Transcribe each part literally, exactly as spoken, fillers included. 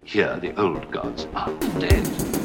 Here, the old gods are dead.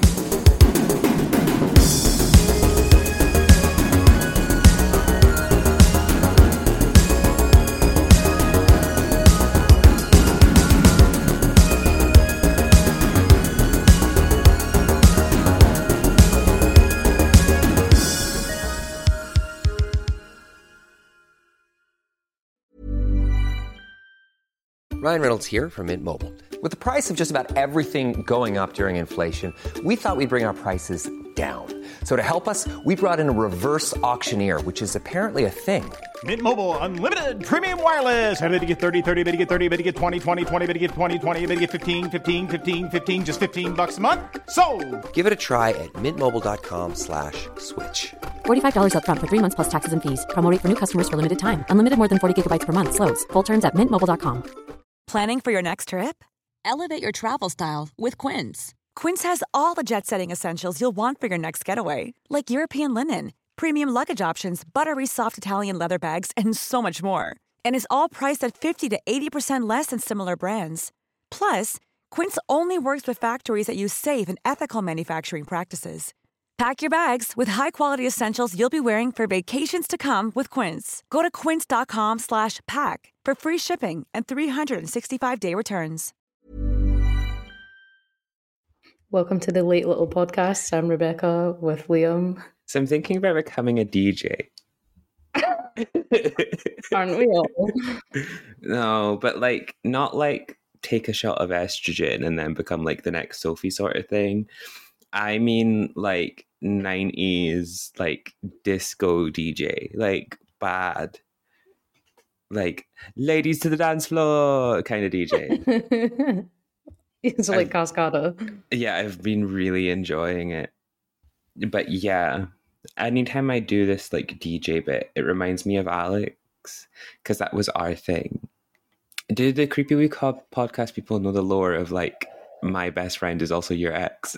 Ryan Reynolds here from Mint Mobile. With the price of just about everything going up during inflation, we thought we'd bring our prices down. So to help us, we brought in a reverse auctioneer, which is apparently a thing. Mint Mobile Unlimited Premium Wireless. How to get thirty, thirty, how to get thirty, how to get twenty, twenty, twenty, how to get twenty, twenty, how to get fifteen, fifteen, fifteen, fifteen, just fifteen bucks a month? Sold! Give it a try at mintmobile.com slash switch. forty-five dollars up front for three months plus taxes and fees. Promo rate for new customers for limited time. Unlimited more than forty gigabytes per month. Slows full terms at mint mobile dot com. Planning for your next trip? Elevate your travel style with Quince. Quince has all the jet-setting essentials you'll want for your next getaway, like European linen, premium luggage options, buttery soft Italian leather bags, and so much more. And is all priced at fifty to eighty percent less than similar brands. Plus, Quince only works with factories that use safe and ethical manufacturing practices. Pack your bags with high-quality essentials you'll be wearing for vacations to come with Quince. Go to quince.com slash pack for free shipping and three sixty-five day returns. Welcome to the Late Little Podcast. I'm Rebecca with Liam. So I'm thinking about becoming a D J. Aren't we all? No, but like, not like take a shot of estrogen and then become like the next Sophie sort of thing. I mean, like nineties, like disco D J, like bad, like ladies to the dance floor kind of D J. It's like Cascada. Yeah, I've been really enjoying it. But yeah, anytime I do this like D J bit, it reminds me of Alex, because that was our thing. Do the Creepy Week podcast people know the lore of like, my best friend is also your ex?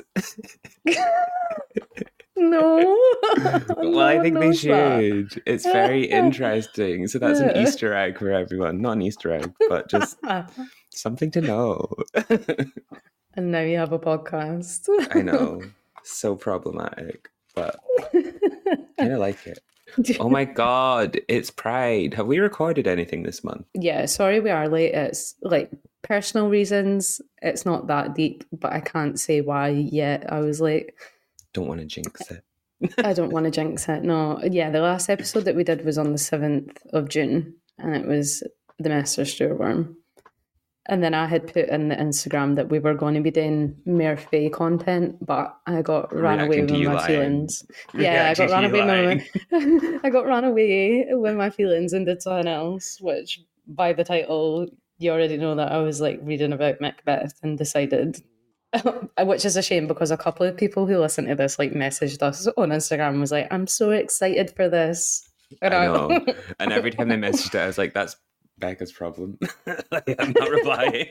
No. Well, I think they should. That. It's very interesting. So that's an Easter egg for everyone. Not an Easter egg, but just something to know. And now you have a podcast. I know. So problematic, but kind of like it. Oh my God, it's Pride. Have we recorded anything this month? Yeah, sorry we are late. It's like personal reasons. It's not that deep, but I can't say why yet. I was late. Don't want to jinx it. I don't want to jinx it. No. Yeah, the last episode that we did was on the seventh of June, and it was the Mister Stewarworm. And then I had put in the Instagram that we were going to be doing Murphy content, but I got ran away with my lying. feelings. Yeah, I got ran away with my, I got ran away with my feelings and did something else, which by the title, you already know that I was like reading about Macbeth and decided, which is a shame because a couple of people who listen to this like messaged us on Instagram and was like, I'm so excited for this. And I know. I, and every time they messaged it, I was like, that's Becca's problem. Like, I'm not replying.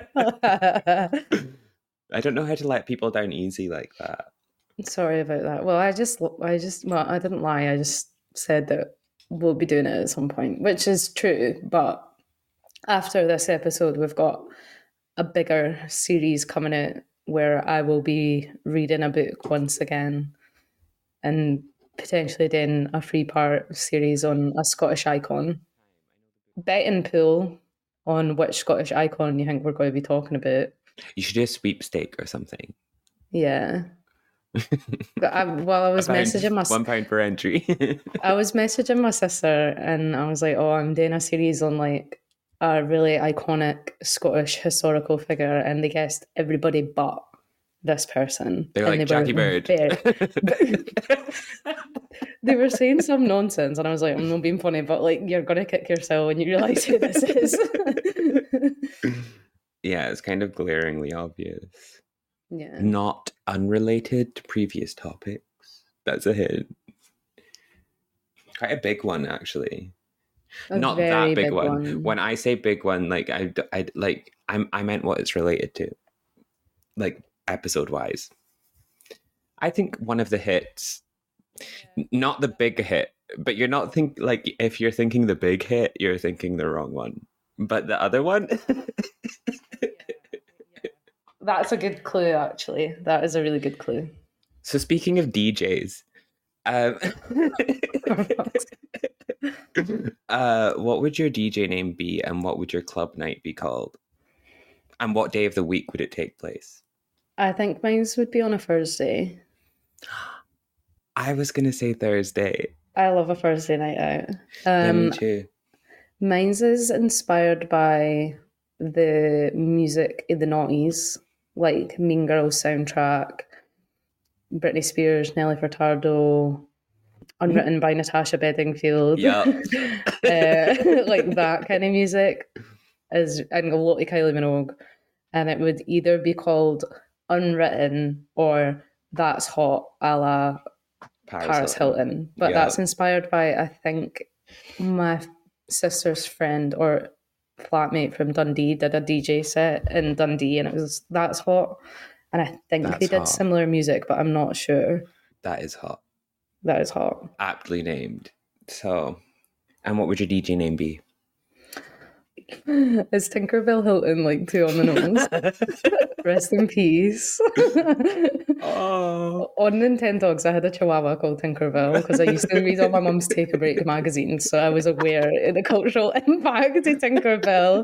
I don't know how to let people down easy like that. Sorry about that. Well, I just, I just, well, I didn't lie. I just said that we'll be doing it at some point, which is true. But after this episode, we've got a bigger series coming out where I will be reading a book once again and potentially doing a three-part series on a Scottish icon. Betting pool on which Scottish icon you think we're going to be talking about. You should do a sweepstake or something. Yeah. But I, well, I was pound, messaging my one pound per entry. I was messaging my sister, and I was like, "Oh, I'm doing a series on like a really iconic Scottish historical figure," and they guessed everybody but this person. They were and like they Jackie were Bird. They were saying some nonsense, and I was like, I'm not being funny, but like, you're gonna kick yourself when you realise who this is. Yeah, it's kind of glaringly obvious. Yeah. Not unrelated to previous topics. That's a hint. Quite a big one, actually. A Not that big, big one. one. When I say big one, like I, I like I'm, I meant what it's related to, like episode wise. I think one of the hits, not the big hit, but you're not think like if you're thinking the big hit, you're thinking the wrong one. But the other one, That's a good clue, actually. That is a really good clue. So speaking of D Js, um, uh, what would your D J name be, and what would your club night be called? And what day of the week would it take place? I think mine would be on a Thursday. I was going to say Thursday. I love a Thursday night out. Yeah, Um, me too. Mine's is inspired by the music in the noughties, like Mean Girls soundtrack, Britney Spears, Nelly Furtado, Unwritten by Natasha Bedingfield. Yeah. uh, like that kind of music. Is, and a lot of Kylie Minogue. And it would either be called Unwritten or That's Hot, a la Paris, Paris Hilton. Hilton. But Yeah. that's inspired by, I think, my sister's friend or flatmate from Dundee did a D J set in Dundee, and it was That's Hot. And I think That's they did Hot. similar music, but I'm not sure. That is hot. That is hot. Aptly named. So, and what would your D J name be? Is Tinkerbell Hilton like two on the nose? Rest in peace. Oh. On Nintendogs, I had a chihuahua called Tinkerbell because I used to read all my mum's Take a Break magazine, so I was aware of the cultural impact of Tinkerbell.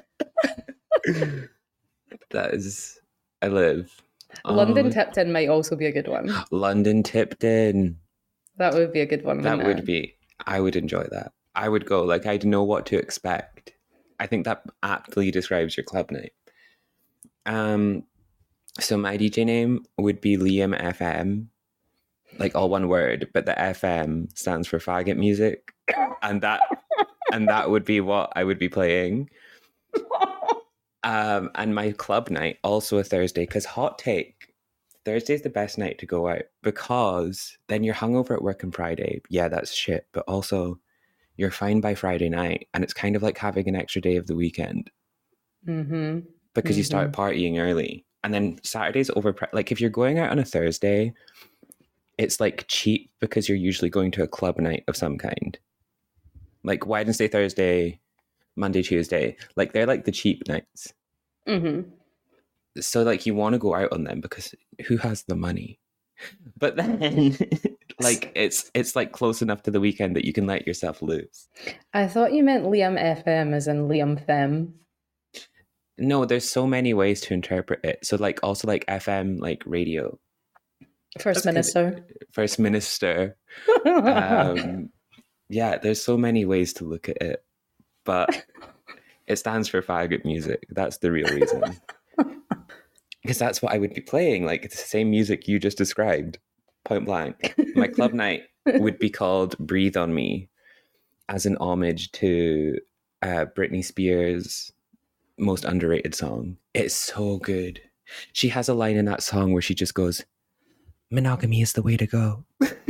That is, I live. London Oh. Tipton might also be a good one. London Tipton. That would be a good one. That wouldn't would it? be, I would enjoy that. I would go, like, I'd know what to expect. I think that aptly describes your club night. Um, so my D J name would be Liam F M, like all one word, but the F M stands for faggot music, and that and that would be what I would be playing. Um, and my club night also a Thursday, because hot take, Thursday's the best night to go out because then you're hungover at work on Friday. Yeah, that's shit, but also you're fine by Friday night, and it's kind of like having an extra day of the weekend Mm-hmm. because you start partying early. And then Saturday's over. Like if you're going out on a Thursday, it's like cheap because you're usually going to a club night of some kind. Like Wednesday, Thursday, Monday, Tuesday. Like they're like the cheap nights. Mm-hmm. So like you want to go out on them because who has the money? But then like it's it's like close enough to the weekend that you can let yourself loose. I thought you meant Liam F M as in Liam Femme. No, there's so many ways to interpret it. So like also like F M, like radio. First That's Minister. First Minister. Um, yeah, there's so many ways to look at it. But it stands for faggot music. That's the real reason. Because that's what I would be playing. Like it's the same music you just described. Point blank. My club night would be called Breathe on Me as an homage to uh, Britney Spears' most underrated song. It's so good. She has a line in that song where she just goes, "Monogamy is the way to go."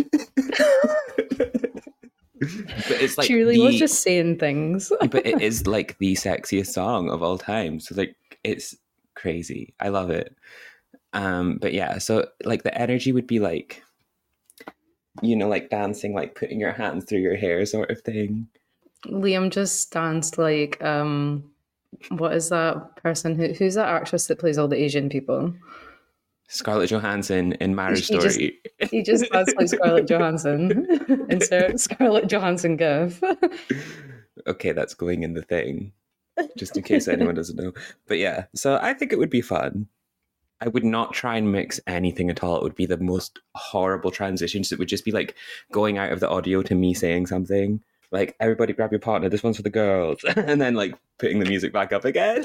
But it's like she really the, was just saying things. but it is like the sexiest song of all time. So like it's crazy. I love it. Um, but yeah, so like the energy would be like, you know, like dancing, like putting your hands through your hair sort of thing. Liam just stands like, um, what is that person? Who, who's that actress that plays all the Asian people? Scarlett Johansson in Marriage He just- Story. He just stands like Scarlett Johansson. Insert Scarlett Johansson gif. Okay, that's going in the thing, just in case anyone doesn't know. But yeah, so I think it would be fun. I would not try and mix anything at all. It would be the most horrible transitions. It would just be like going out of the audio to me saying something. Like, everybody grab your partner, this one's for the girls. And then like putting the music back up again.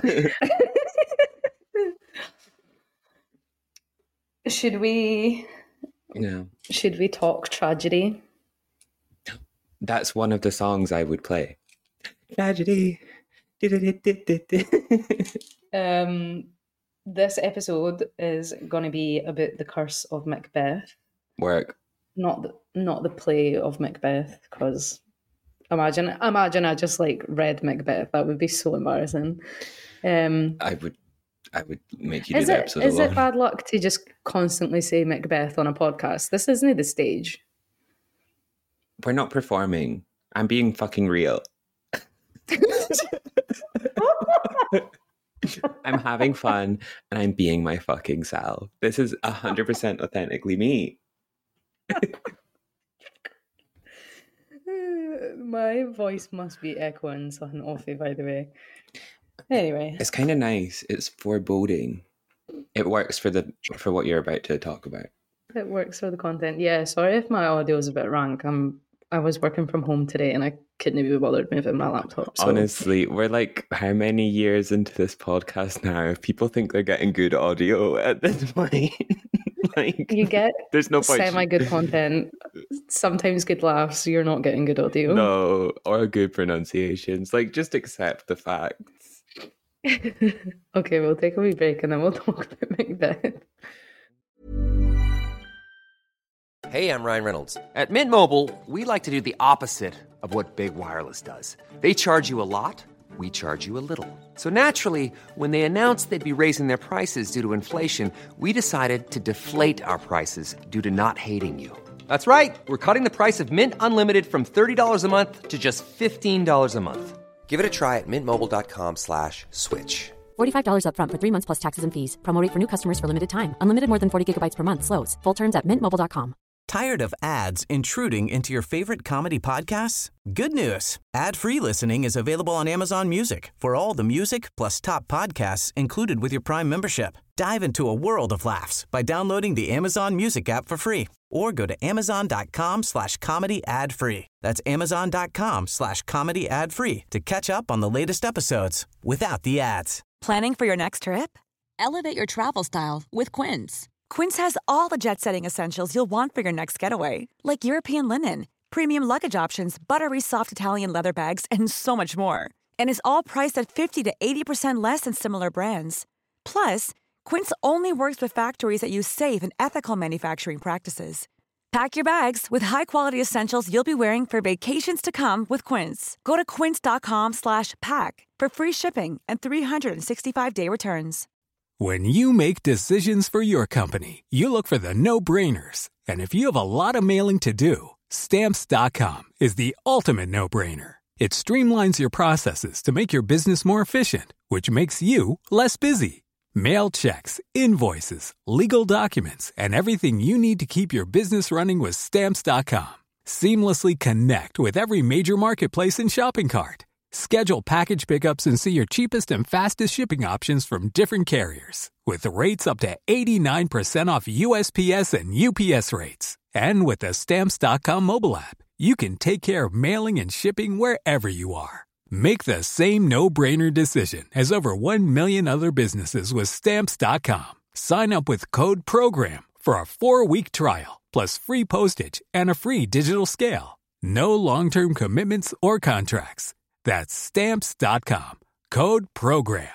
Should we Yeah. should we talk tragedy? That's one of the songs I would play. Tragedy. Um this episode is gonna be about the curse of Macbeth. Work. Not the not the play of Macbeth, because imagine imagine I just like read Macbeth. That would be so embarrassing. Um I would I would make you do Is the it episode is alone. it bad luck to just constantly say Macbeth on a podcast? This isn't the stage. We're not performing. I'm being fucking real. I'm having fun and I'm being my fucking self. This is one hundred percent authentically me. My voice must be echoing something awfully, by the way. Anyway. It's kind of nice. It's foreboding. It works for the for what you're about to talk about. It works for the content. Yeah, sorry if my audio is a bit rank. I'm I was working from home today and I couldn't be bothered moving my laptop. So. Honestly, we're like how many years into this podcast now? If people think they're getting good audio at this point, like you get there's no point. Semi good content, sometimes good laughs. You're not getting good audio. No, or good pronunciations. Like just accept the facts. Okay, we'll take a wee break and then we'll talk about Macbeth. Hey, I'm Ryan Reynolds. At Mint Mobile, we like to do the opposite of what Big Wireless does. They charge you a lot, we charge you a little. So naturally, when they announced they'd be raising their prices due to inflation, we decided to deflate our prices due to not hating you. That's right. We're cutting the price of Mint Unlimited from thirty dollars a month to just fifteen dollars a month. Give it a try at mintmobile.com slash switch. forty-five dollars up front for three months plus taxes and fees. Promo rate for new customers for limited time. Unlimited more than forty gigabytes per month. Slows full terms at mint mobile dot com. Tired of ads intruding into your favorite comedy podcasts? Good news. Ad-free listening is available on Amazon Music for all the music plus top podcasts included with your Prime membership. Dive into a world of laughs by downloading the Amazon Music app for free or go to amazon.com slash comedy ad free. That's amazon.com slash comedy ad free to catch up on the latest episodes without the ads. Planning for your next trip? Elevate your travel style with Quince. Quince has all the jet-setting essentials you'll want for your next getaway, like European linen, premium luggage options, buttery soft Italian leather bags, and so much more. And is all priced at fifty to eighty percent less than similar brands. Plus, Quince only works with factories that use safe and ethical manufacturing practices. Pack your bags with high-quality essentials you'll be wearing for vacations to come with Quince. Go to quince.com slash pack for free shipping and three sixty-five day returns. When you make decisions for your company, you look for the no-brainers. And if you have a lot of mailing to do, Stamps dot com is the ultimate no-brainer. It streamlines your processes to make your business more efficient, which makes you less busy. Mail checks, invoices, legal documents, and everything you need to keep your business running with Stamps dot com. Seamlessly connect with every major marketplace and shopping cart. Schedule package pickups and see your cheapest and fastest shipping options from different carriers. With rates up to eighty-nine percent off U S P S and U P S rates. And with the Stamps dot com mobile app, you can take care of mailing and shipping wherever you are. Make the same no-brainer decision as over one million other businesses with Stamps dot com. Sign up with code PROGRAM for a four-week trial, plus free postage and a free digital scale. No long-term commitments or contracts. That's Stamps dot com. Code PROGRAM.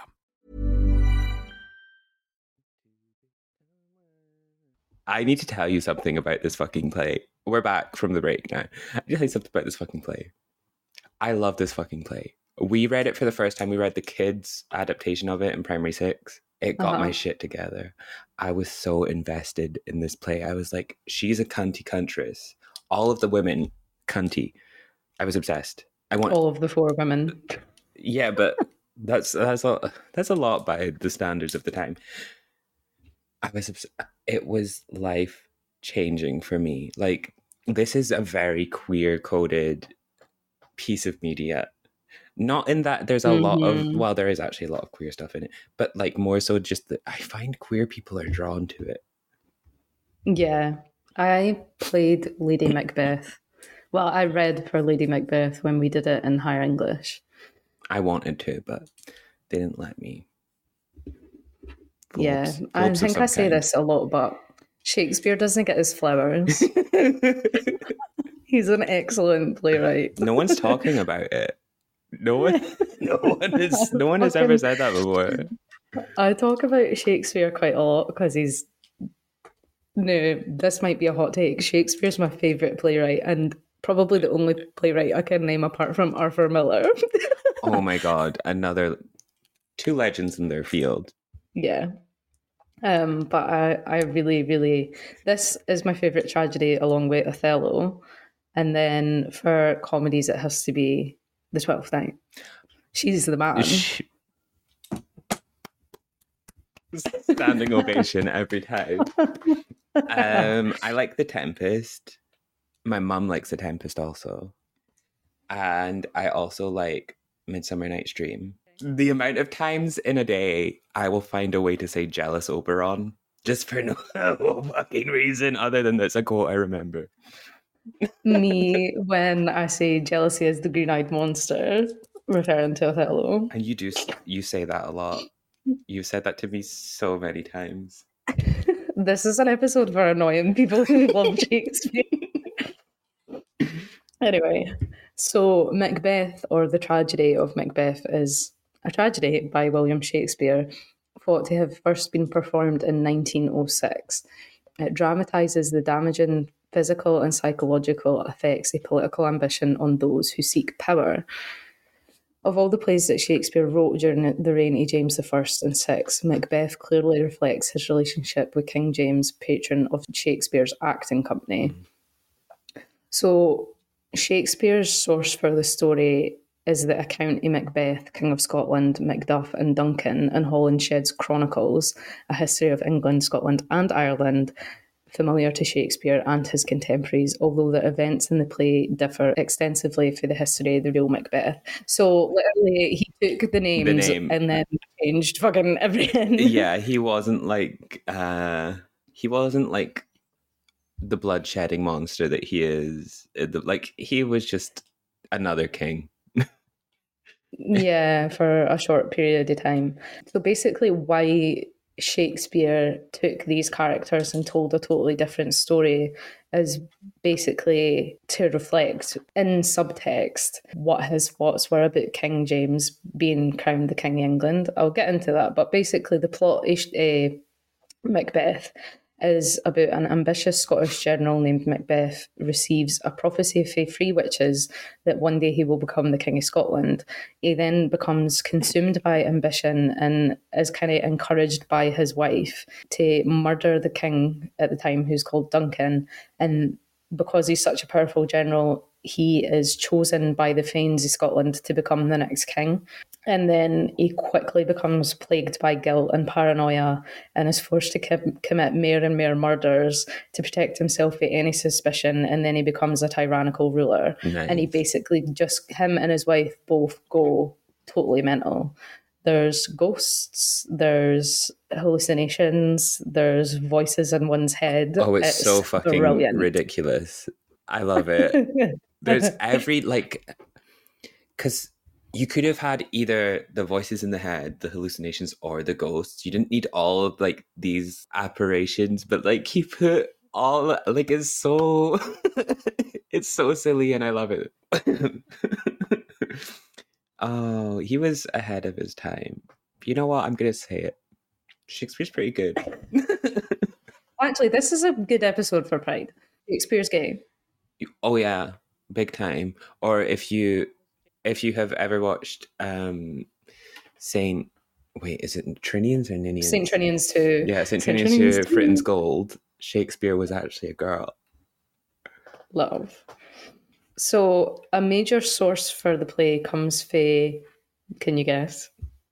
I need to tell you something about this fucking play. We're back from the break now. I need to tell you something about this fucking play. I love this fucking play. We read it for the first time. We read the kids' adaptation of it in primary six. It got uh-huh. my shit together. I was so invested in this play. I was like, she's a cunty cuntress. All of the women, cunty. I was obsessed. I want all of the four women. Yeah, but that's that's a that's a lot by the standards of the time. I was obs- it was life changing for me. Like, this is a very queer coded piece of media. Not in that there's a mm-hmm. lot of well, there is actually a lot of queer stuff in it, but like more so just that I find queer people are drawn to it. Yeah, I played Lady Macbeth. Well, I read for Lady Macbeth when we did it in higher English. I wanted to, but they didn't let me. Phobes. Yeah, Phobes I think I say kind. this a lot, but Shakespeare doesn't get his flowers. He's an excellent playwright. No one's talking about it. No one, no one is. No one has ever said that before. I talk about Shakespeare quite a lot because he's. No, this might be a hot take. Shakespeare's my favourite playwright, and probably the only playwright I can name apart from Arthur Miller. Oh my god, another two legends in their field. Yeah. Um, but I, I really, really this is my favourite tragedy along with Othello. And then for comedies it has to be The Twelfth Night. She's the man. She... Standing ovation every time. Um, I like The Tempest. My mum likes The Tempest also. And I also like Midsummer Night's Dream. The amount of times in a day I will find a way to say jealous Oberon, just for no fucking reason other than that's a quote I remember. Me, when I say jealousy is the green-eyed monster, referring to Othello. And you do, you say that a lot. You've said that to me so many times. This is an episode for annoying people who love Shakespeare. Anyway, so Macbeth, or The Tragedy of Macbeth, is a tragedy by William Shakespeare, thought to have first been performed in nineteen oh six. It dramatises the damaging physical and psychological effects of political ambition on those who seek power. Of all the plays that Shakespeare wrote during the reign of James the First and Sixth, Macbeth clearly reflects his relationship with King James, patron of Shakespeare's acting company. Mm. So Shakespeare's source for the story is the account of Macbeth, King of Scotland, Macduff and Duncan in Holinshed's Chronicles, a history of England, Scotland and Ireland, familiar to Shakespeare and his contemporaries, although the events in the play differ extensively for the history of the real Macbeth. So literally he took the names the name. and then changed fucking everything. Yeah, he wasn't like uh he wasn't like the blood-shedding monster that he is. Like, he was just another king. Yeah, for a short period of time. So basically why Shakespeare took these characters and told a totally different story is basically to reflect in subtext what his thoughts were about King James being crowned the King of England. I'll get into that, but basically the plot of uh, Macbeth is about an ambitious Scottish general named Macbeth receives a prophecy from three witches that one day he will become the King of Scotland. He then becomes consumed by ambition and is kind of encouraged by his wife to murder the king at the time, who's called Duncan. And because he's such a powerful general, he is chosen by the Fanes of Scotland to become the next king. And then he quickly becomes plagued by guilt and paranoia and is forced to com- commit more and more murders to protect himself from any suspicion. And then he becomes a tyrannical ruler. Nice. And he basically just, him and his wife both go totally mental. There's ghosts, there's hallucinations, there's voices in one's head. Oh, it's, it's so fucking brilliant. Ridiculous. I love it. There's every, like, because you could have had either the voices in the head, the hallucinations, or the ghosts. You didn't need all of, like, these apparitions, but, like, he put all, like, it's so, it's so silly and I love it. Oh, he was ahead of his time. You know what? I'm going to say it. Shakespeare's pretty good. Actually, this is a good episode for Pride. Shakespeare's gay. Oh, yeah. Big time. Or if you... If you have ever watched um, Saint, wait, is it Trinians or Ninians? Saint Trinians two. Yeah, Saint Trinians two, Fritton's Gold. Shakespeare was actually a girl. Love. So a major source for the play comes from, can you guess?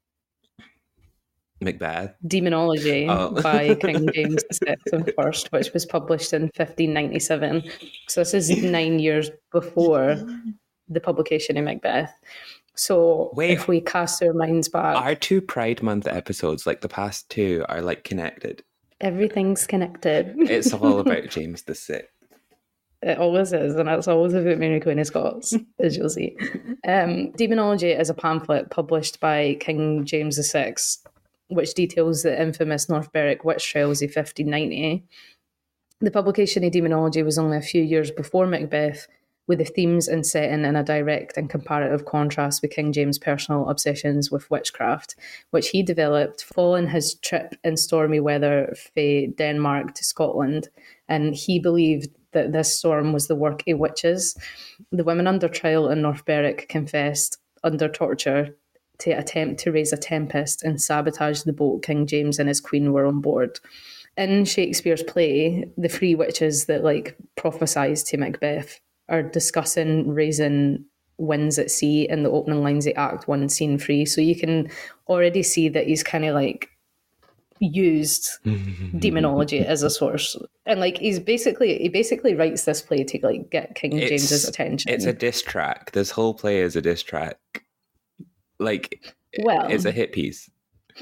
Macbeth. Demonology oh. by King James the Sixth and First, which was published in fifteen ninety-seven. So this is nine years before the publication of Macbeth. So Wait, if we cast our minds back... Our two Pride Month episodes, like the past two, are like connected. Everything's connected. It's all about James the Sixth. It always is, and it's always about Mary Queen of Scots, as you'll see. Um, Demonology is a pamphlet published by King James the Sixth, which details the infamous North Berwick witch trials of fifteen ninety. The publication of Demonology was only a few years before Macbeth, with the themes and setting in a direct and comparative contrast with King James' personal obsessions with witchcraft, which he developed following his trip in stormy weather from Denmark to Scotland. And he believed that this storm was the work of witches. The women under trial in North Berwick confessed under torture to attempt to raise a tempest and sabotage the boat King James and his queen were on board. In Shakespeare's play, the three witches that like prophesied to Macbeth are discussing raising winds at sea in the opening lines of Act One, Scene Three. So you can already see that he's kind of like used demonology as a source, and like he's basically he basically writes this play to like get King It's- James's attention. It's a diss track. This whole play is a diss track. Like, Well- it's a hit piece.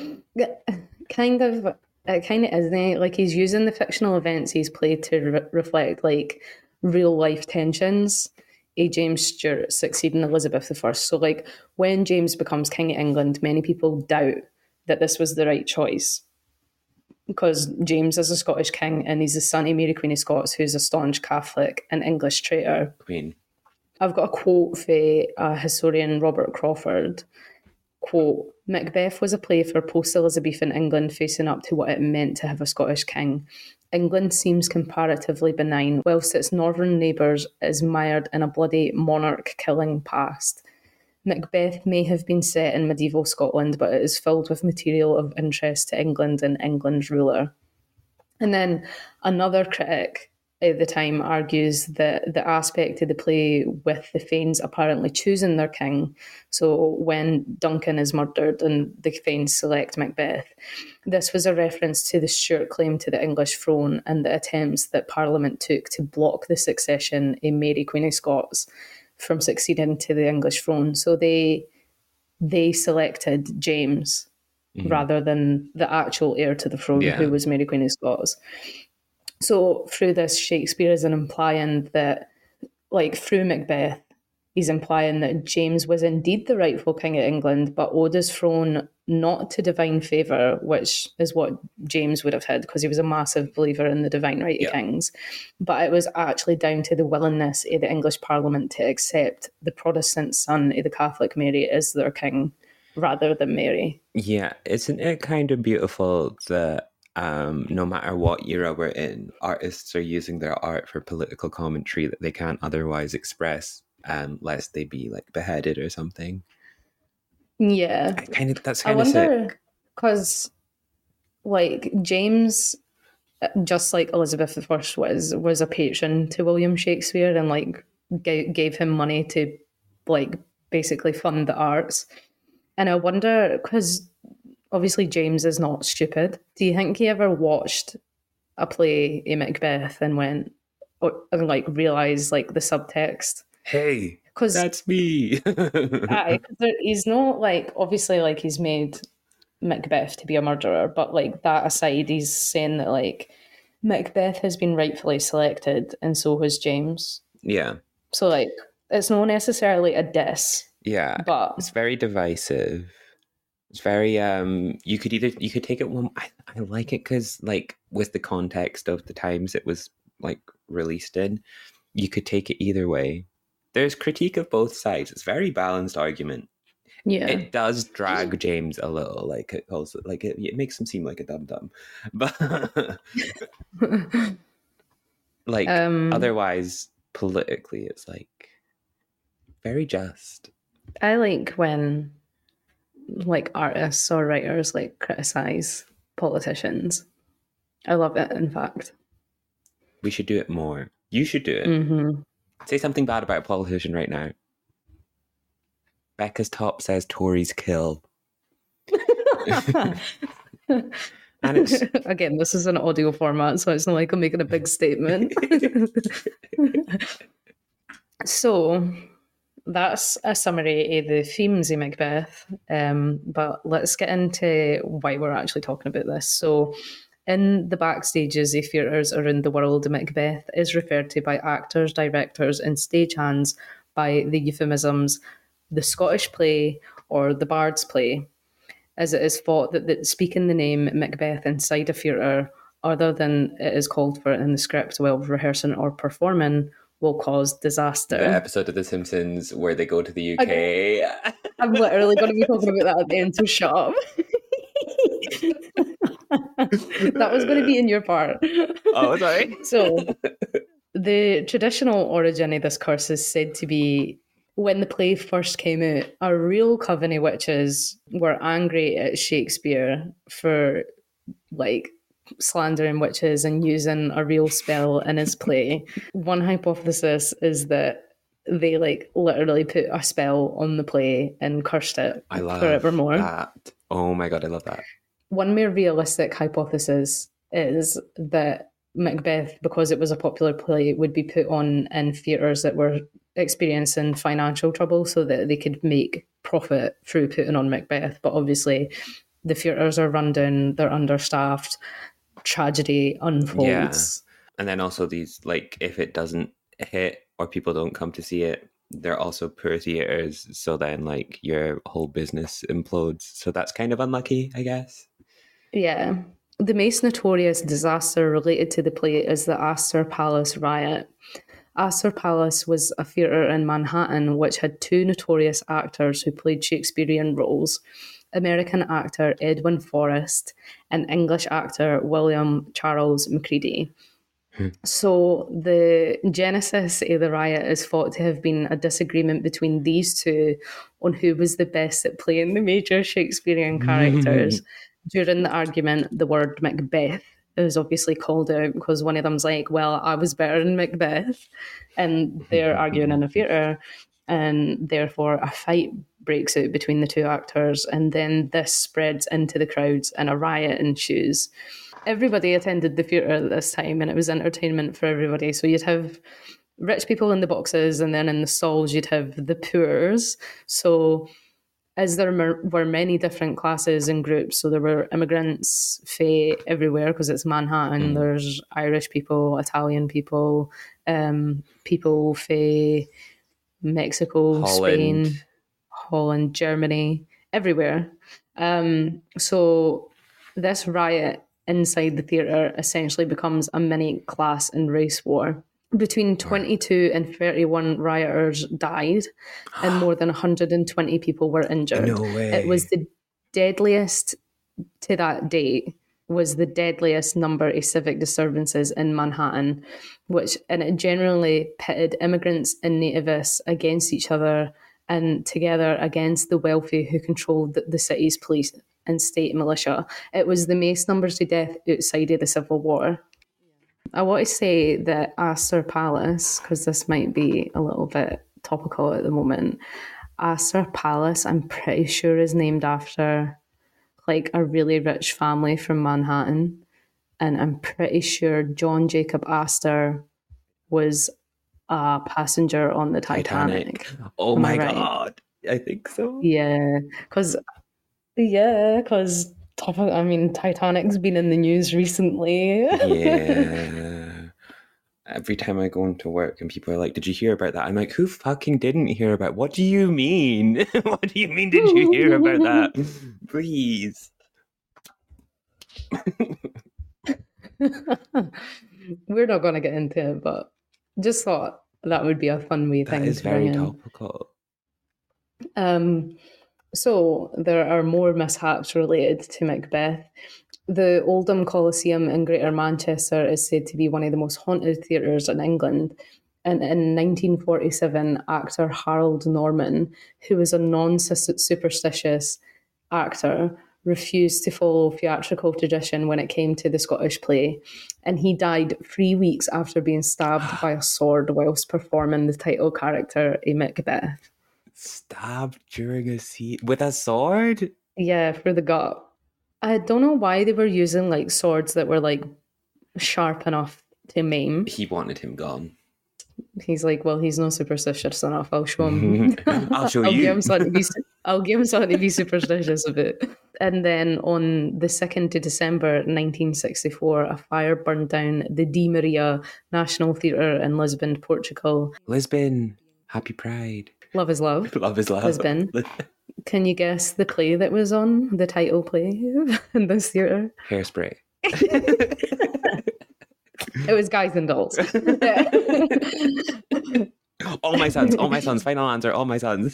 kind of it kind of isn't it? Like he's using the fictional events he's played to re- reflect like real life tensions of James Stewart succeeding Elizabeth the First. So like when James becomes King of England, many people doubt that this was the right choice, because James is a Scottish king and he's the son of Mary Queen of Scots, who's a staunch Catholic and English traitor. Queen. I've got a quote for uh, historian Robert Crawford. Quote, Macbeth was a play for post-Elizabethan England facing up to what it meant to have a Scottish king. England seems comparatively benign, whilst its northern neighbours is mired in a bloody monarch-killing past. Macbeth may have been set in medieval Scotland, but it is filled with material of interest to England and England's ruler. And then another critic at the time argues that the aspect of the play with the Fanes apparently choosing their king, so when Duncan is murdered and the Fanes select Macbeth, this was a reference to the Stuart claim to the English throne and the attempts that Parliament took to block the succession of Mary Queen of Scots from succeeding to the English throne. So they they selected James mm-hmm. rather than the actual heir to the throne, yeah. who was Mary Queen of Scots. So through this, Shakespeare is implying that, like through Macbeth, he's implying that James was indeed the rightful king of England, but owed his throne not to divine favour, which is what James would have had, because he was a massive believer in the divine right yeah. of kings, but it was actually down to the willingness of the English Parliament to accept the Protestant son of the Catholic Mary as their king, rather than Mary. Yeah, isn't it kind of beautiful that Um, no matter what era we're in, artists are using their art for political commentary that they can't otherwise express, um, lest they be like beheaded or something. Yeah, I kind of that's kind I of sick. Because, like James, just like Elizabeth the First was, was a patron to William Shakespeare and like gave, gave him money to like basically fund the arts. And I wonder, because obviously James is not stupid. Do you think he ever watched a play of Macbeth and went or, and like realised like the subtext? Hey, because that's me. aye, he's not like obviously like he's made Macbeth to be a murderer, but like that aside, he's saying that like Macbeth has been rightfully selected and so has James. Yeah. So like it's not necessarily a diss. Yeah, but it's very divisive. It's very um you could either you could take it one I, I like it because like with the context of the times it was like released in, you could take it either way. There's critique of both sides. It's a very balanced argument. Yeah, it does drag James a little, like it calls it like it, it makes him seem like a dum dum, but like um, otherwise politically it's like very just. I like when like artists or writers like criticize politicians. I love it, in fact. We should do it more. You should do it. Mm-hmm. Say something bad about a politician right now. Becca's top says Tories kill. And it's again, this is an audio format, so it's not like I'm making a big statement. So that's a summary of the themes of Macbeth, um, but let's get into why we're actually talking about this. So in the backstages of theatres around the world, Macbeth is referred to by actors, directors and stagehands by the euphemisms the Scottish play or the Bard's play, as it is thought that, that speaking the name Macbeth inside a theatre, other than it is called for in the script while rehearsing or performing, will cause disaster. The episode of The Simpsons where they go to the U K. Okay. I'm literally going to be talking about that at the end, so shut up. That was going to be in your part. Oh, sorry. So, the traditional origin of this curse is said to be when the play first came out, a real coven of witches were angry at Shakespeare for, like, slandering witches and using a real spell in his play. One hypothesis is that they like literally put a spell on the play and cursed it I love forevermore. That. Oh my god, I love that. one more realistic hypothesis is that Macbeth, because it was a popular play, would be put on in theatres that were experiencing financial trouble so that they could make profit through putting on Macbeth. But obviously the theatres are run down, they're understaffed, tragedy unfolds. Yeah. And then also these, like, if it doesn't hit or people don't come to see it, they're also poor theatres, so then like your whole business implodes. So that's kind of unlucky, I guess. Yeah. The most notorious disaster related to the play is the Astor Palace riot. Astor Palace was a theatre in Manhattan which had two notorious actors who played Shakespearean roles, American actor Edwin Forrest and English actor William Charles Macready. Hmm. So the genesis of the riot is thought to have been a disagreement between these two on who was the best at playing the major Shakespearean characters. During the argument, the word Macbeth is obviously called out because one of them's like, well, I was better than Macbeth. And they're arguing in a theatre, and therefore a fight breaks out between the two actors. And then this spreads into the crowds and a riot ensues. Everybody attended the theatre at this time, and it was entertainment for everybody. So you'd have rich people in the boxes, and then in the stalls you'd have the poors. So as there were many different classes and groups, so there were immigrants, fae, everywhere, because it's Manhattan. Mm. There's Irish people, Italian people, um, people, fae, Mexico, Holland. Spain, Holland, Germany, everywhere. Um, so this riot inside the theatre essentially becomes a mini class and race war. Between twenty-two and thirty-one rioters died, and more than one hundred twenty people were injured. No way. It was the deadliest to that date, was the deadliest number of civic disturbances in Manhattan, which and it generally pitted immigrants and nativists against each other and together against the wealthy who controlled the, the city's police and state militia. It was the most numbers of death outside of the Civil War. I want to say that Astor Palace, because this might be a little bit topical at the moment, Astor Palace, I'm pretty sure is named after like a really rich family from Manhattan. And I'm pretty sure John Jacob Astor was a passenger on the Titanic. Titanic. Oh Am my I right? God. I think so. Yeah, because, yeah, because... I mean, Titanic's been in the news recently. Yeah. Every time I go into work and people are like, did you hear about that? I'm like, who fucking didn't hear about? What do you mean? What do you mean did you hear about that? Please. We're not going to get into it, but just thought that would be a fun wee thing That is to very bring in. topical. Um... So there are more mishaps related to Macbeth. The Oldham Coliseum in Greater Manchester is said to be one of the most haunted theatres in England. And in nineteen forty-seven, actor Harold Norman, who was a non-superstitious actor, refused to follow theatrical tradition when it came to the Scottish play. And he died three weeks after being stabbed by a sword whilst performing the title character of Macbeth. Stabbed during a scene with a sword? Yeah, for the gut. I don't know why they were using like swords that were like sharp enough to maim. He wanted him gone. He's like, well, he's not superstitious enough. I'll show him. I'll show I'll you. Give him something to be, I'll give him something to be superstitious about. And then on the second of December nineteen sixty-four, a fire burned down the Di Maria National Theatre in Lisbon, Portugal. Lisbon, happy Pride. Love is love. Love is love. Lisbon. Can you guess the play that was on, the title play in this theatre? Hairspray. It was Guys and Dolls. All my sons, all my sons, final answer, all my sons.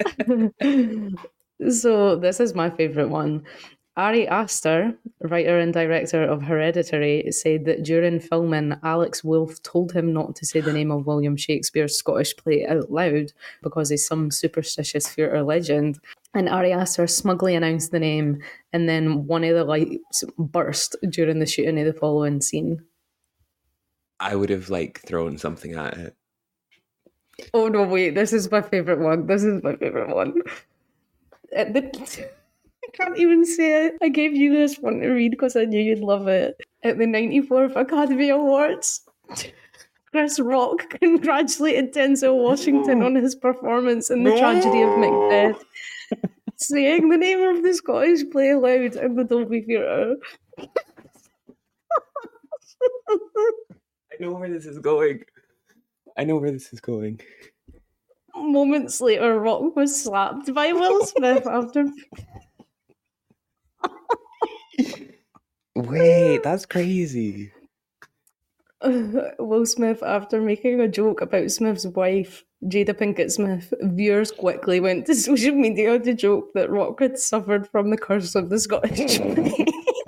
So this is my favourite one. Ari Aster, writer and director of Hereditary, said that during filming, Alex Wolff told him not to say the name of William Shakespeare's Scottish play out loud because he's some superstitious theatre legend. And Ari Aster smugly announced the name, and then one of the lights burst during the shooting of the following scene. I would have like thrown something at it. Oh no, wait, this is my favourite one. This is my favourite one. At the... I can't even say it. I gave you this one to read because I knew you'd love it. At the ninety-fourth Academy Awards, Chris Rock congratulated Denzel Washington on his performance in The Tragedy of Macbeth, saying the name of the Scottish play aloud in the Dolby Theatre. I know where this is going. I know where this is going. Moments later, Rock was slapped by Will Smith after... Wait, that's crazy. Will Smith after making a joke about Smith's wife, Jada Pinkett Smith. Viewers quickly went to social media to joke that Rock had suffered from the curse of the Scottish play.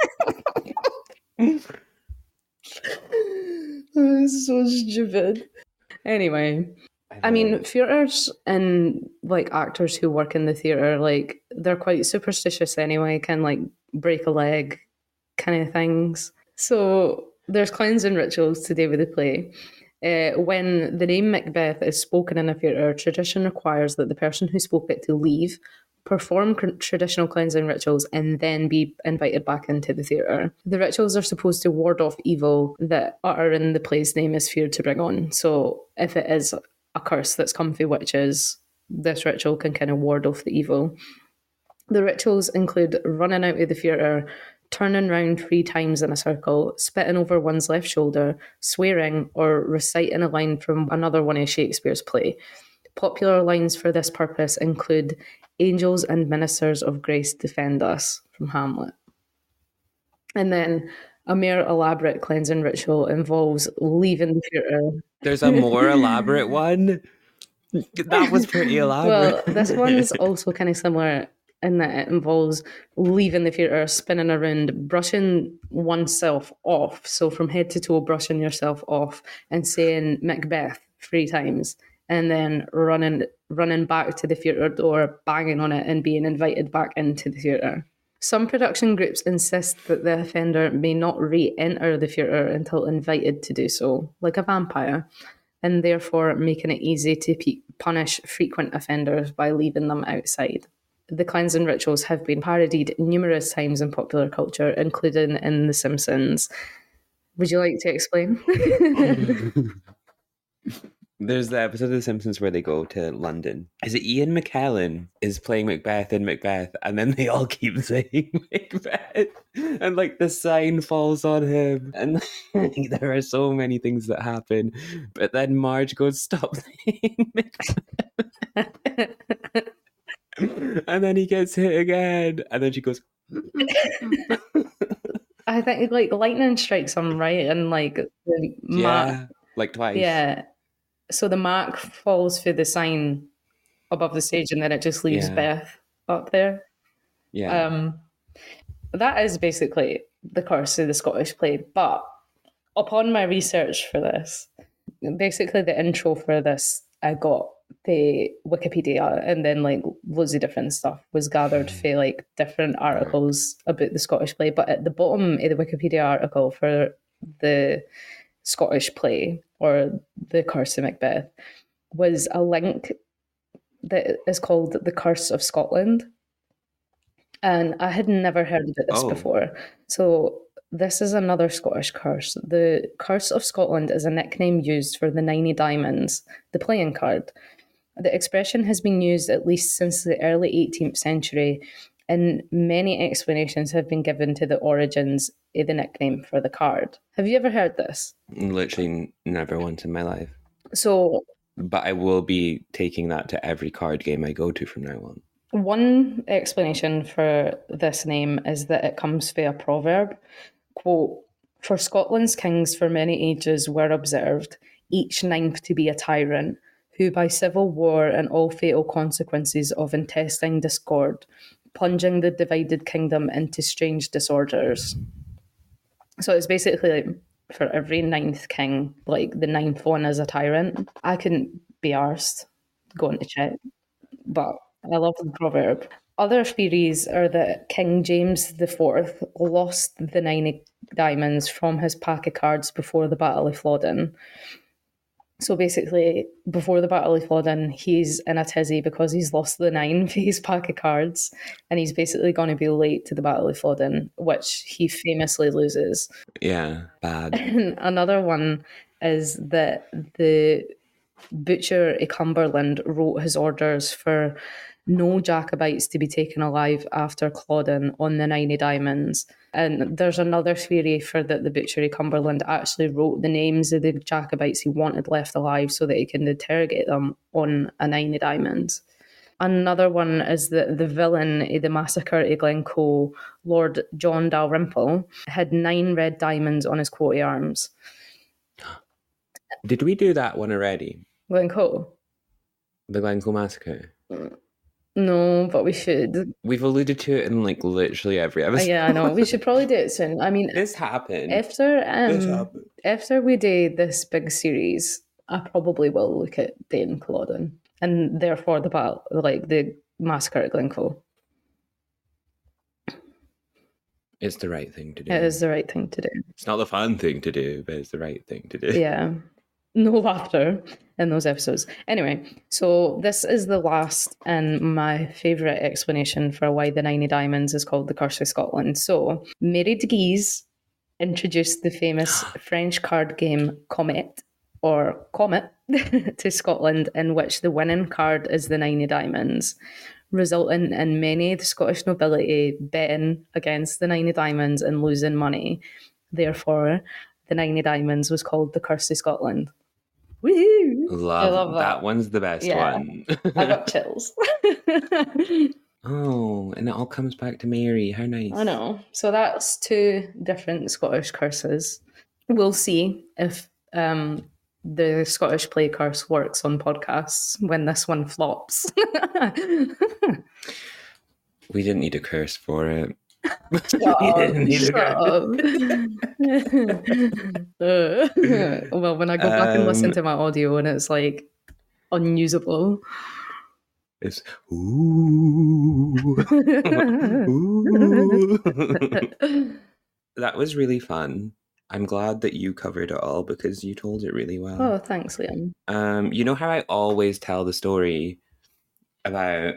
It's so stupid. Anyway, I, I mean, theatres and like actors who work in the theatre, like they're quite superstitious anyway, can like break a leg kind of things. So there's cleansing rituals to do with the play. Uh, when the name Macbeth is spoken in a theatre, tradition requires that the person who spoke it to leave, perform cr- traditional cleansing rituals, and then be invited back into the theatre. The rituals are supposed to ward off evil that uttering the play's name is feared to bring on. So if it is a curse that's come through witches, this ritual can kind of ward off the evil. The rituals include running out of the theatre, turning round three times in a circle, spitting over one's left shoulder, swearing, or reciting a line from another one of Shakespeare's play. Popular lines for this purpose include "Angels and ministers of grace defend us" from Hamlet. And then a more elaborate cleansing ritual involves leaving the theatre. There's a more elaborate one? That was pretty elaborate. Well, this one's also kind of similar in that it involves leaving the theatre, spinning around, brushing oneself off. So from head to toe, brushing yourself off and saying Macbeth three times, and then running running back to the theatre door, banging on it, and being invited back into the theatre. Some production groups insist that the offender may not re-enter the theatre until invited to do so, like a vampire, and therefore making it easy to p- punish frequent offenders by leaving them outside. The cleansing rituals have been parodied numerous times in popular culture, including in The Simpsons. Would you like to explain? There's the episode of The Simpsons where they go to London. Is it Ian McKellen is playing Macbeth in Macbeth, and then they all keep saying Macbeth, and like the sign falls on him, and like, there are so many things that happen. But then Marge goes, "Stop saying Macbeth," and then he gets hit again, and then she goes. I think like lightning strikes him right, and like the yeah, mark, like twice. Yeah. So the mark falls through the sign above the stage, and then it just leaves Yeah. Beth up there. Yeah. Um, that is basically the curse of the Scottish play. But upon my research for this, basically the intro for this, I got the Wikipedia, and then like loads of different stuff was gathered for like different articles about the Scottish play. But at the bottom of the Wikipedia article for the Scottish play, or The Curse of Macbeth, was a link that is called The Curse of Scotland. And I had never heard of this Oh. before. So this is another Scottish curse. The Curse of Scotland is a nickname used for the Nine of Diamonds, the playing card. The expression has been used at least since the early eighteenth century, and many explanations have been given to the origins of the nickname for the card. Have you ever heard this? Literally never once in my life. So But I will be taking that to every card game I go to from now on. one explanation for this name is that it comes from a proverb. Quote, "For Scotland's kings for many ages were observed, each ninth to be a tyrant, who by civil war and all fatal consequences of intestine discord, plunging the divided kingdom into strange disorders." So it's basically like for every ninth king, like the ninth one is a tyrant. I couldn't be arsed going to check, but I love the proverb. Other theories are that King James the Fourth lost the nine of diamonds from his pack of cards before the Battle of Flodden. So basically, before the Battle of Flodden, he's in a tizzy because he's lost the nine for his pack of cards, and he's basically going to be late to the Battle of Flodden, which he famously loses. Yeah, bad. Another one is that the Butcher of Cumberland wrote his orders for no Jacobites to be taken alive after Culloden on the Nine of Diamonds. And there's another theory for that the Butcher of Cumberland actually wrote the names of the Jacobites he wanted left alive so that he can interrogate them on a Nine of Diamonds. Another one is that the villain of the massacre of Glencoe, Lord John Dalrymple, had nine red diamonds on his coat of arms. Did we do that one already? Glencoe? The Glencoe massacre? No, but we should. We've alluded to it in like literally every episode. Yeah, I know. We should probably do it soon. I mean, this happened. After um, this happened. After we do this big series, I probably will look at Dane Culloden and therefore the battle, like the massacre at Glencoe. It's the right thing to do. It is the right thing to do. It's not the fun thing to do, but it's the right thing to do. Yeah. No laughter in those episodes. Anyway, so this is the last and my favourite explanation for why the Nine of Diamonds is called the Curse of Scotland. So, Mary de Guise introduced the famous French card game Comet, or Comet, to Scotland, in which the winning card is the Nine of Diamonds, resulting in many of the Scottish nobility betting against the Nine of Diamonds and losing money. Therefore, the Nine of Diamonds was called the Curse of Scotland. Woohoo! Love, I love that. That one's the best Yeah. one. I got chills. Oh, and it all comes back to Mary. How nice. I know. So that's two different Scottish curses. We'll see if um, the Scottish play curse works on podcasts when this one flops. We didn't need a curse for it. Shut up, shut up. Uh, well, when I go back and listen Um, to my audio and it's like unusable. It's ooh. Ooh. That was really fun. I'm glad that you covered it all because you told it really well. Oh, thanks, Liam. Um, you know how I always tell the story about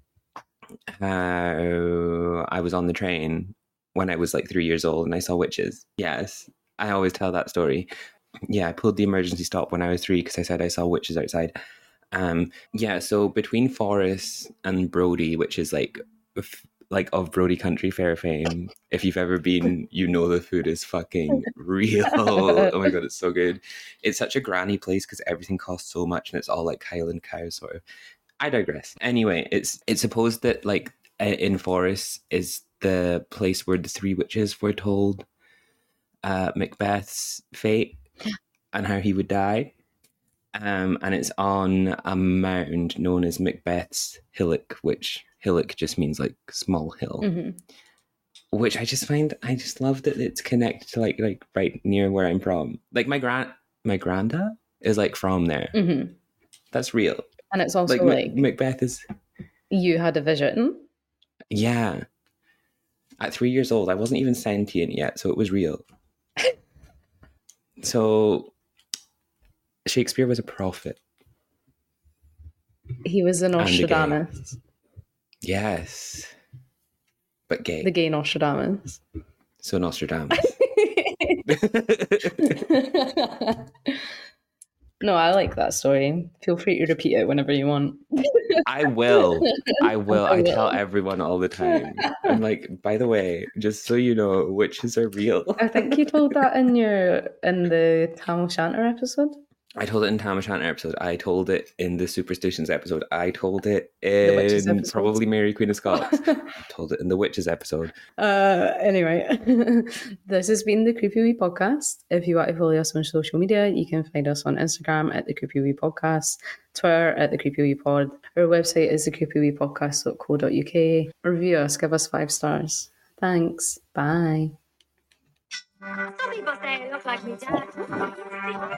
how I was on the train when I was like three years old and I saw witches? Yes, I always tell that story. Yeah, I pulled the emergency stop when I was three because I said I saw witches outside. Um, yeah, so between Forres and Brodie, which is like f- like of Brodie Country Fair fame, if you've ever been, you know the food is fucking real. Oh my god, it's so good. It's such a granny place because everything costs so much and it's all like Highland cow sort of. I digress. Anyway, it's it's supposed that like in Forres is the place where the three witches were told uh, Macbeth's fate and how he would die. Um, and it's on a mound known as Macbeth's Hillock, which hillock just means like small hill. Mm-hmm. Which I just find, I just love that it's connected to like like right near where I'm from. Like my grand my granda is like from there. Mm-hmm. That's real. And it's also Like, like, Mac- Macbeth is. you had a vision. Yeah. At three years old, I wasn't even sentient yet, so it was real. So Shakespeare was a prophet. He was a And a gay. Nostradamus. Yes. But gay. The gay Nostradamus. So Nostradamus. No, I like that story. Feel free to repeat it whenever you want. I will. I will. I I tell will. everyone all the time. I'm like, by the way, just so you know, witches are real. I think you told that in your in the Tam O'Shanter episode. I told it in Tam O'Shanter episode. I told it in the Superstitions episode. I told it The Witches in episode. probably Mary Queen of Scots. I told it in the Witches episode. Uh, anyway, this has been the Creepy Wee Podcast. If you want to follow us on social media, you can find us on Instagram at the Creepy Wee Podcast, Twitter at the Creepy Wee Pod. Our website is the creepy wee podcast dot co dot uk. Review us, give us five stars. Thanks. Bye. Some people say I look like me dad.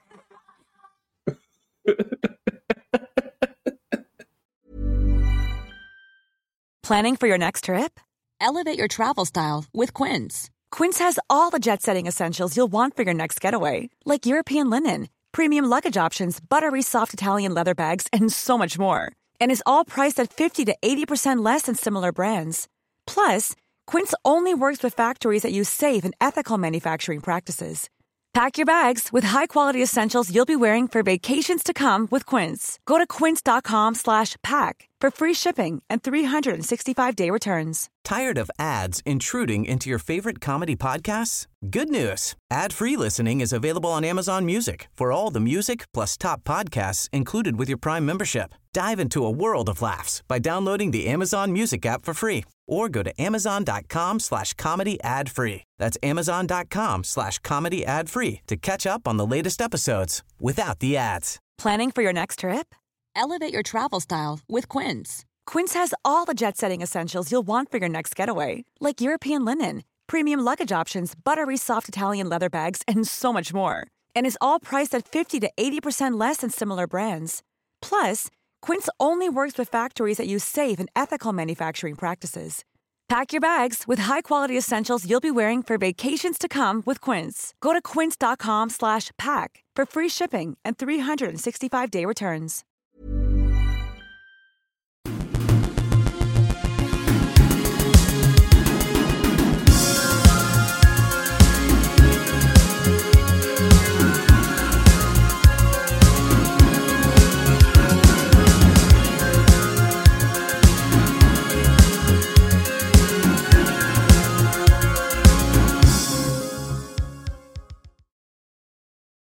Planning for your next trip? Elevate your travel style with Quince. Quince has all the jet-setting essentials you'll want for your next getaway, like European linen, premium luggage options, buttery soft Italian leather bags, and so much more. And is all priced at fifty to eighty percent less than similar brands. Plus, Quince only works with factories that use safe and ethical manufacturing practices. Pack your bags with high-quality essentials you'll be wearing for vacations to come with Quince. Go to quince.com slash pack for free shipping and three sixty-five day returns. Tired of ads intruding into your favorite comedy podcasts? Good news. Ad-free listening is available on Amazon Music for all the music plus top podcasts included with your Prime membership. Dive into a world of laughs by downloading the Amazon Music app for free or go to amazon.com slash comedy ad free. That's amazon.com slash comedy ad free to catch up on the latest episodes without the ads. Planning for your next trip? Elevate your travel style with Quince. Quince has all the jet-setting essentials you'll want for your next getaway, like European linen, premium luggage options, buttery soft Italian leather bags, and so much more. And is all priced at fifty to eighty percent less than similar brands. Plus, Quince only works with factories that use safe and ethical manufacturing practices. Pack your bags with high-quality essentials you'll be wearing for vacations to come with Quince. Go to quince.com slash pack for free shipping and three sixty-five day returns.